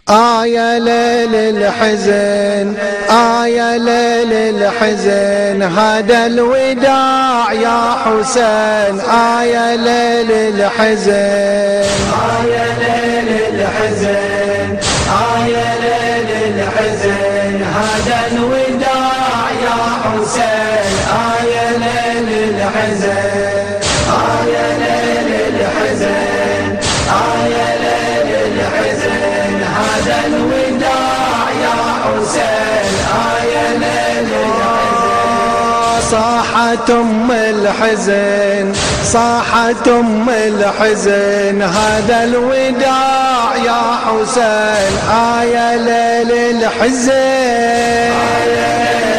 يا ليل الحزن يا ليل الحزن هذا الوداع يا حسين يا ليل الحزن يا ليل الحزن يا ليل الحزن هذا الوداع يا حسين يا ليل الحزن يا ليل الحزن يا ليل الحزن هذا الوداع يا حسين يا ليل الحزن صاحت الحزن صاحت الحزن هذا الوداع يا حسين يا ليل الحزن يا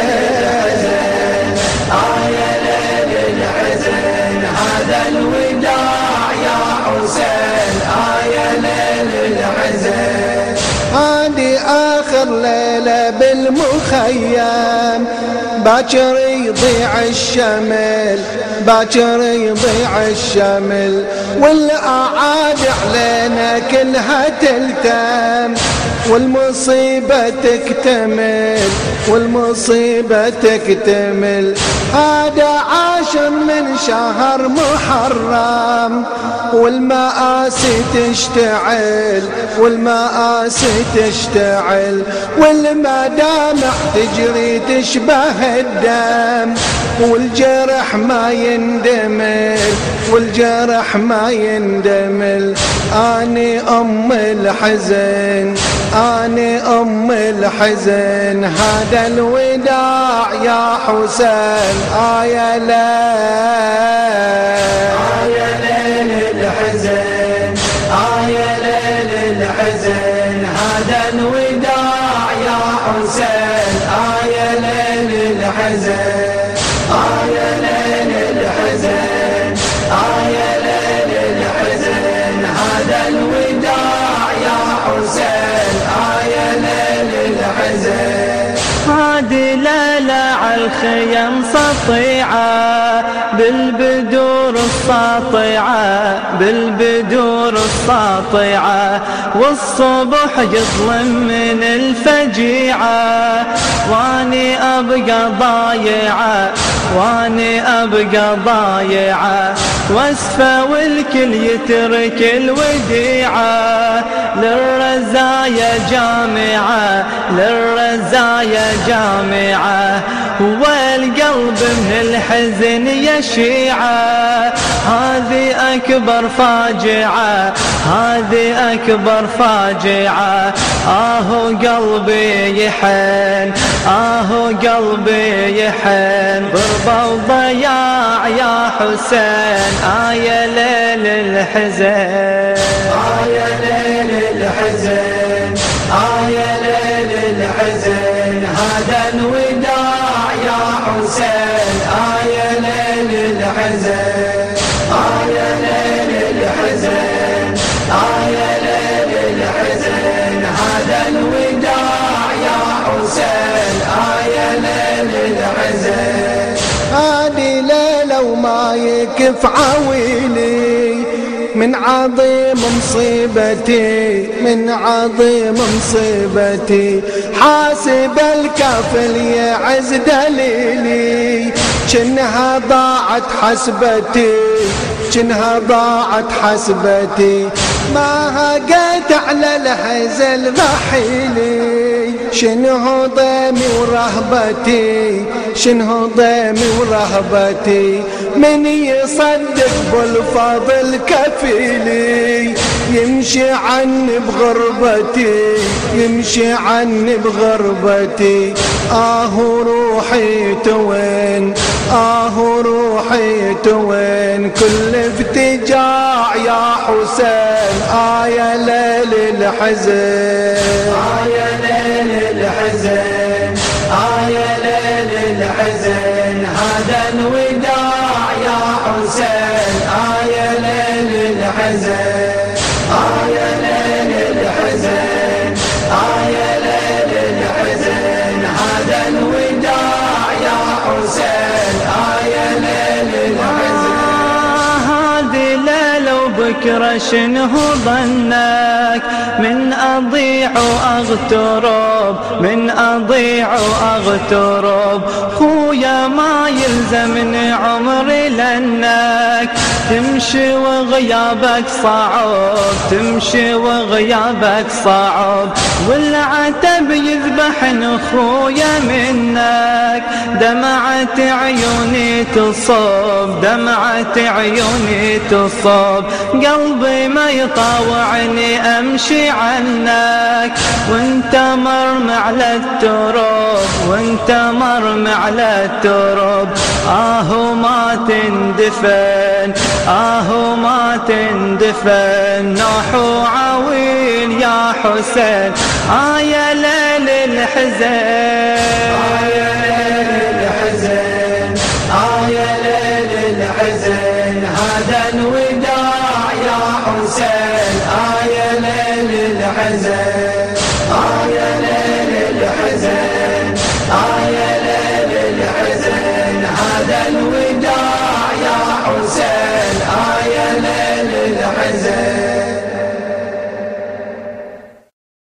ليل الحزن هذا الوداع يا حسين يا ليل الحزن هذه آخر ليلة بالمخيم باكر يضيع الشمل باكر يضيع الشمل والأعاد علينا كلها تلتم والمصيبة تكتمل والمصيبة تكتمل هذا عاشر من شهر محرم والمآسي تشتعل والمآسي تشتعل والمدامع تجري تشبه الدم والجرح ما يندمل والجرح ما يندمل أني أم الحزن أني أم الحزن هذا الوداع يا حسين يا ليل الحزن يا ليل الحزن هذا الوداع يا حسين يا ليل الحزن يا ليل الحزن يا ليل الحزن هذا الوداع يا حسين يا ليل الحزن هذه ليلة عالخيم سطيعة بالبدور الساطعة بالبدور الساطعة والصبح يظلم من الفجيعة واني أبقى ضايعة واني أبقى ضايعة واسفة والكل يترك الوديعة للرزايا جامعة للرزايا جامعة والقلب من الحزن يشيعة هذه أكبر فاجعة هذه أكبر فاجعة قلبي يحن قلبي يحن ضربة وضياع يا حسين يا ليل الحزن يا ليل الحزن يا ليل الحزن هذا الوداع يا حسين يا ليل الحزن يا ليل الحزن يا ليل الحزن هذا الوداع يا حسين يا ليل الحزن هذه ليلة وما يكف عويلي من عظيم مصيبتي من عظيم مصيبتي حاسب الكافل يعز دليلي شنها ضاعت حسبتي شنها ضاعت حسبتي ما هقيت على الهزل رحيلي شنه ضيمي ورهبتي شنه ضيمي ورهبتي من يصدق بالفضل كفيلي يمشي عني بغربتي يمشي عني بغربتي روحي توين روحي توين كل افتجاع يا حسين يا ليل الحزن يا ليل الحزن يا ليل الحزن هذا الوداع يا حسين يا ليل الحزن يا ليل الحزن يا ليل الحزن هذا الوداع يا حسين يا ليل الحزن هذه ليلة وبكرة شنه ظنك من أضيع وأغترب، من أضيع وأغترب. خويا ما يلزمني عمري لأنك تمشي وغيابك صعب، تمشي وغيابك صعب. والعتب يذبحن خويا منك، دمعة عيوني تصب، دمعة عيوني تصب. قلبي ما يطاوعني امشي عنك، وانت مرمى على التراب، وانت مرمى على التراب. ما تندفن، ما تندفن. نوح وعويل يا حسين، يا ليل الحزن، يا ليل الحزن، يا ليل الحزن. هذا الوداع يا حسين، يا ليل الحزن، يا ليل الحزن.